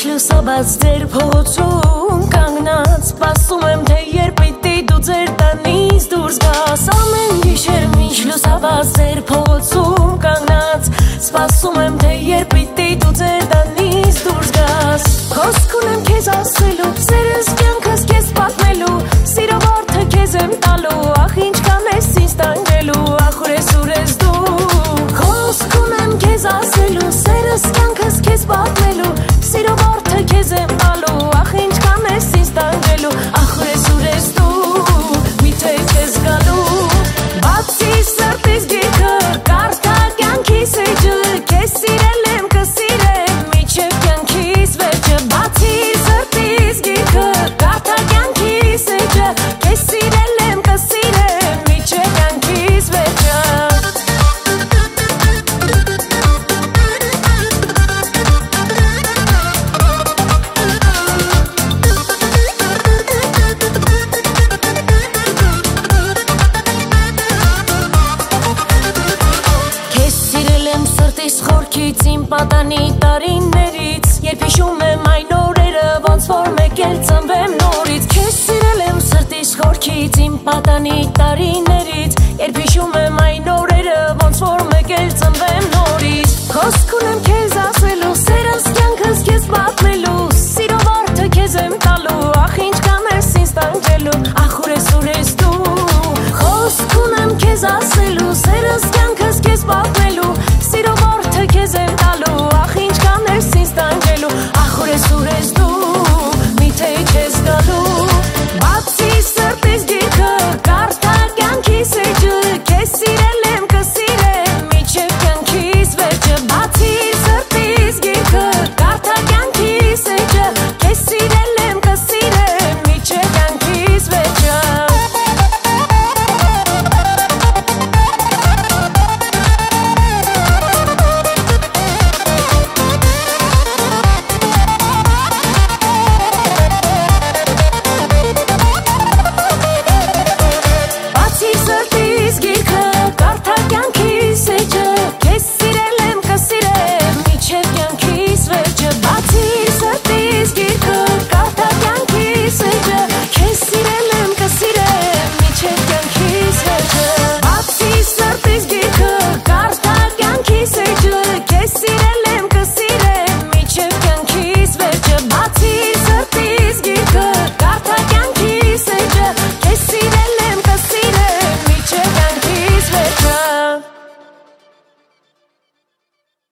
լուսաբաց ձեր փողոցում կանգնած Սպասում եմ թե երբ պիտի դու ձեր տնից դուրս գաս Ամեն գիշեր մինչ լուսաբաց ձեր փողոցում կանգնած Սպասում եմ թե երբ պիտի դու ձեր տնից դուրս գաս Խոսք ունեմ քեզ ասելու Սերս կյանքս քեզ պատմելու Սիրո որդը քեզ եմ տալու Ախ ինչքան ես ինձ տանջելու Ախ ուրես ես դու Խոսք ունեմ քեզ ասելու Սերս կյանքս քեզ պատմելու Սիրո որդը քեզ եմ տալու Ախ ինչքան ես ինձ տանջելու Ախ ուրես դու Միթե քեզ գալու Բացի սրտիս գիրքը Կարդա կյանքիս էջը Քեզ սիրել եմ կսիրեմ Միջև կյանքիս վերջը Բացի սրտիս գիրքը Կարդա կյանքիս էջը Քեզ սիրել եմ կսիրեմ Միջև կյանքիս վերջը Խորքից իմ պատանի տարիներից Երբ հիշում եմ այն օրերը Ոնց որ մեկ էլ ծնվեմ նորից Քեզ սիրել եմ սրտիս խորքից Իմ պատանի տարիներից Երբ հիշում եմ այն օրերը Ոնց որ մեկ էլ ծնվեմ նորից Խոսք